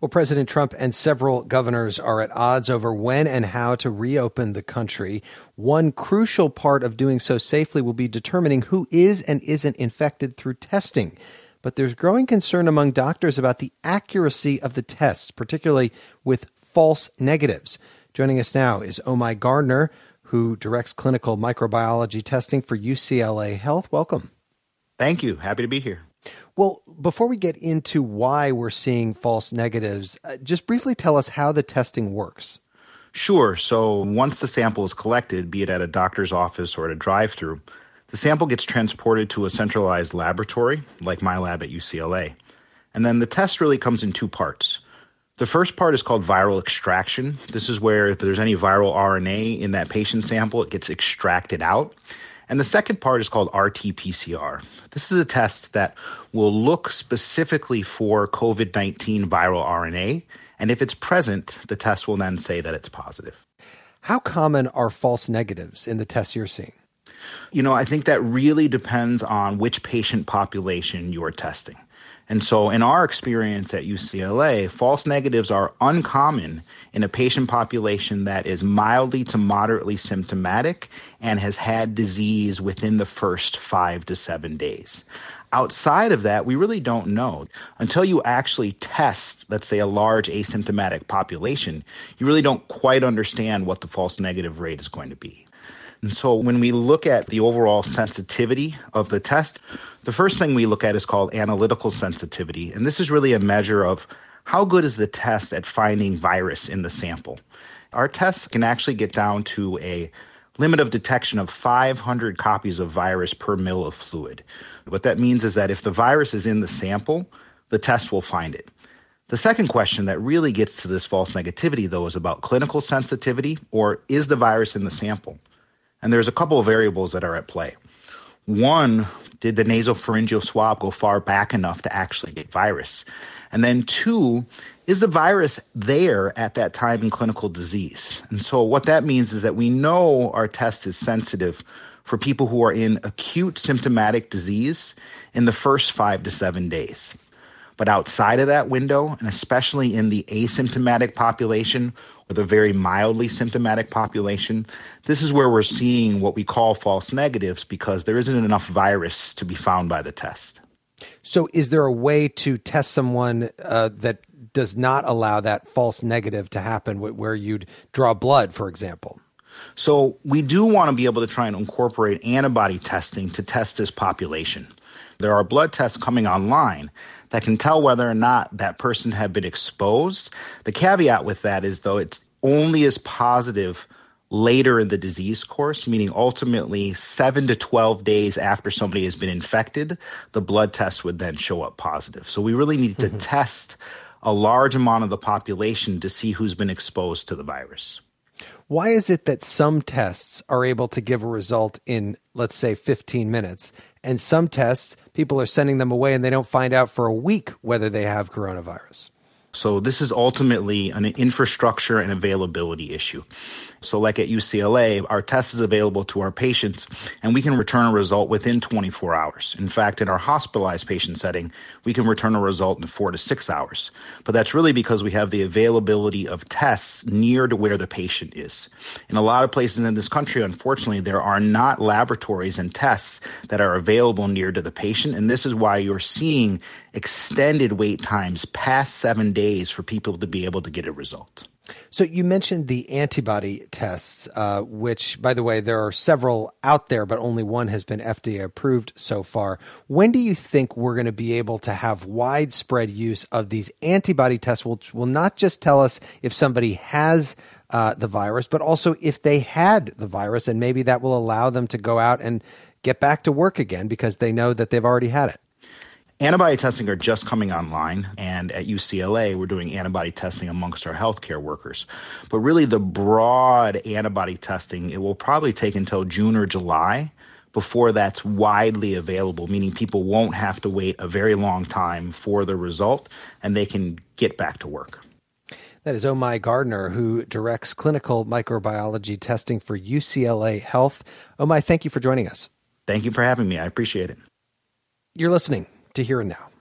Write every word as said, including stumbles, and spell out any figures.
Well, President Trump and several governors are at odds over when and how to reopen the country. One crucial part of doing so safely will be determining who is and isn't infected through testing. But there's growing concern among doctors about the accuracy of the tests, particularly with false negatives. Joining us now is Omai Gardner, who directs clinical microbiology testing for U C L A Health. Welcome. Thank you. Happy to be here. Well, before we get into why we're seeing false negatives, uh, just briefly tell us how the testing works. Sure. So once the sample is collected, be it at a doctor's office or at a drive-through, the sample gets transported to a centralized laboratory, like my lab at U C L A. And then the test really comes in two parts. The first part is called viral extraction. This is where if there's any viral R N A in that patient sample, it gets extracted out. And the second part is called R T P C R. This is a test that will look specifically for COVID nineteen viral R N A. And if it's present, the test will then say that it's positive. How common are false negatives in the tests you're seeing? You know, I think that really depends on which patient population you're testing. And so in our experience at U C L A, false negatives are uncommon in a patient population that is mildly to moderately symptomatic and has had disease within the first five to seven days. Outside of that, we really don't know. Until you actually test, let's say, a large asymptomatic population, you really don't quite understand what the false negative rate is going to be. And so when we look at the overall sensitivity of the test, the first thing we look at is called analytical sensitivity. And this is really a measure of how good is the test at finding virus in the sample. Our tests can actually get down to a limit of detection of five hundred copies of virus per mil of fluid. What that means is that if the virus is in the sample, the test will find it. The second question that really gets to this false negativity, though, is about clinical sensitivity, or is the virus in the sample? And there's a couple of variables that are at play. One, did the nasopharyngeal swab go far back enough to actually get virus? And then two, is the virus there at that time in clinical disease? And so what that means is that we know our test is sensitive for people who are in acute symptomatic disease in the first five to seven days. But outside of that window, and especially in the asymptomatic population or the very mildly symptomatic population, this is where we're seeing what we call false negatives because there isn't enough virus to be found by the test. So is there a way to test someone uh, that does not allow that false negative to happen, where you'd draw blood, for example? So we do want to be able to try and incorporate antibody testing to test this population. There are blood tests coming online that can tell whether or not that person had been exposed. The caveat with that is, though, it's only as positive later in the disease course, meaning ultimately seven to twelve days after somebody has been infected, the blood test would then show up positive. So we really need to mm-hmm. test a large amount of the population to see who's been exposed to the virus. Why is it that some tests are able to give a result in, let's say, fifteen minutes, and some tests, people are sending them away and they don't find out for a week whether they have coronavirus? So this is ultimately an infrastructure and availability issue. So like at U C L A, our test is available to our patients, and we can return a result within twenty-four hours. In fact, in our hospitalized patient setting, we can return a result in four to six hours. But that's really because we have the availability of tests near to where the patient is. In a lot of places in this country, unfortunately, there are not laboratories and tests that are available near to the patient, and this is why you're seeing extended wait times past seven days for people to be able to get a result. So you mentioned the antibody tests, uh, which, by the way, there are several out there, but only one has been F D A approved so far. When do you think we're going to be able to have widespread use of these antibody tests, which will not just tell us if somebody has uh, the virus, but also if they had the virus, and maybe that will allow them to go out and get back to work again because they know that they've already had it? Antibody testing are just coming online, and at U C L A, we're doing antibody testing amongst our healthcare workers. But really, the broad antibody testing, it will probably take until June or July before that's widely available, meaning people won't have to wait a very long time for the result, and they can get back to work. That is Omai Gardner, who directs clinical microbiology testing for U C L A Health. Omai, thank you for joining us. Thank you for having me. I appreciate it. You're listening to Here and Now.